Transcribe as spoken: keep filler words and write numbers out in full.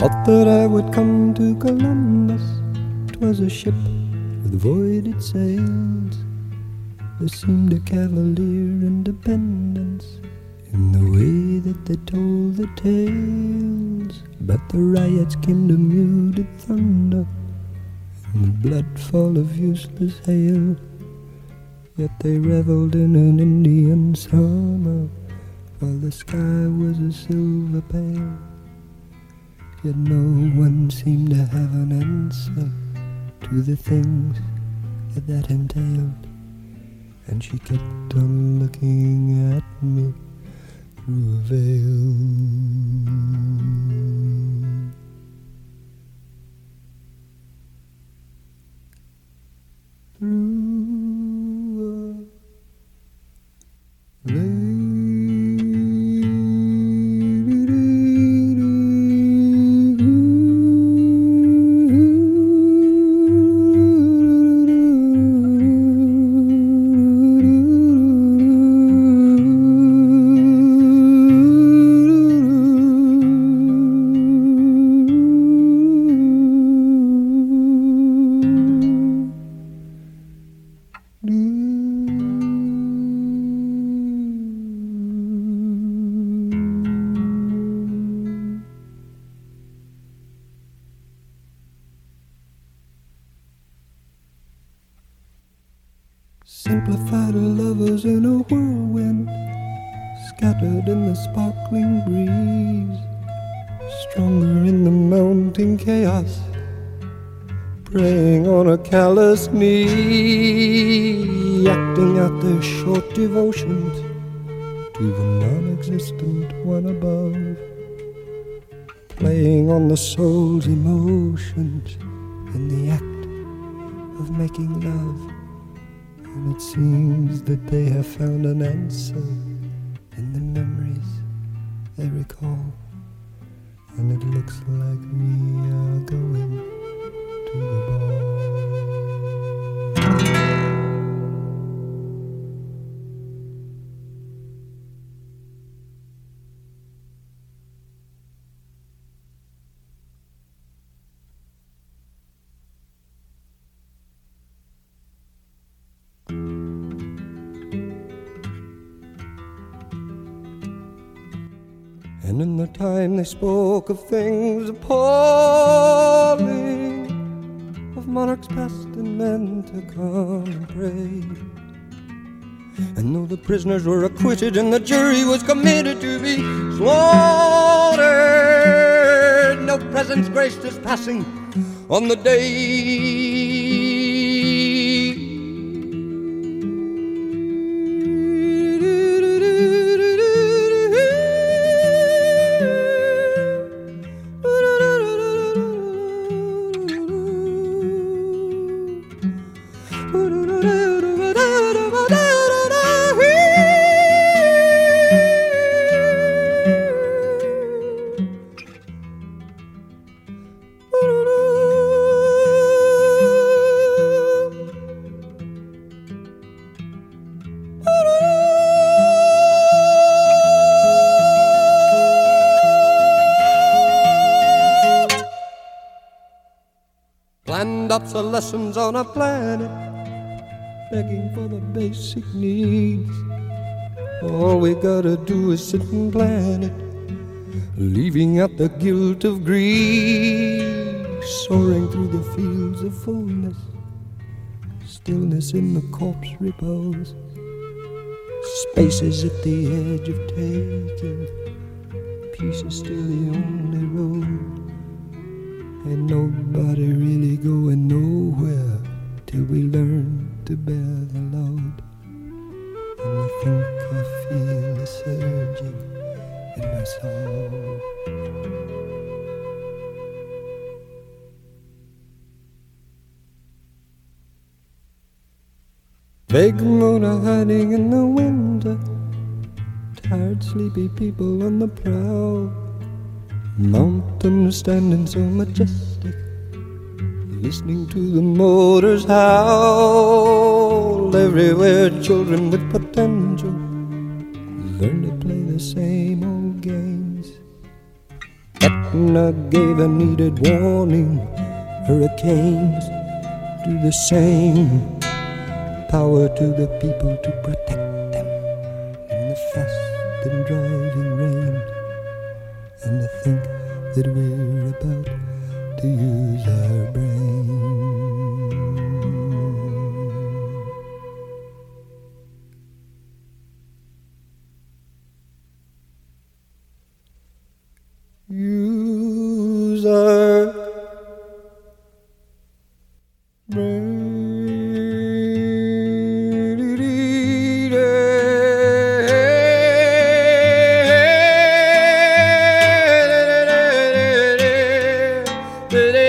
Thought that I would come to Columbus. 'Twas a ship with voided sails. There seemed a cavalier independence in the way that they told the tales. But the riots came to muted thunder and the bloodfall of useless hail. Yet they reveled in an Indian summer while the sky was a silver pale. Yet no one seemed to have an answer to the things that that entailed. And she kept on looking at me through a veil. Through a veil. Simplified lovers in a whirlwind, scattered in the sparkling breeze, stronger in the mounting chaos, praying on a callous knee, acting out their short devotions to the non-existent one above, playing on the soul's emotions in the act of making love. And it seems that they have found an answer in the memories they recall. And it looks like we are going to the ball. And in the time they spoke of things appalling, of monarchs past and men to come and pray. And though the prisoners were acquitted and the jury was committed to be slaughtered, no presence graced his passing on the day. Planned obsolescence on a planet, begging for the basic needs. All we gotta do is sit and plan it, leaving out the guilt of greed, soaring through the fields of fullness, stillness in the corpse repose, spaces at the edge of taking, peace is still the only road. Ain't nobody really going nowhere till we learn to bear the load. And I think I feel a surging in my soul. Vague motor hiding in the window, tired sleepy people on the prowl, mountains standing so majestic, listening to the motors howl. Everywhere children with potential learn to play the same old games. Get and I gave a needed warning. Hurricanes do the same. Power to the people to protect them in the fast and driving rain. And I think that we're about to use our brain. Use our brain. Da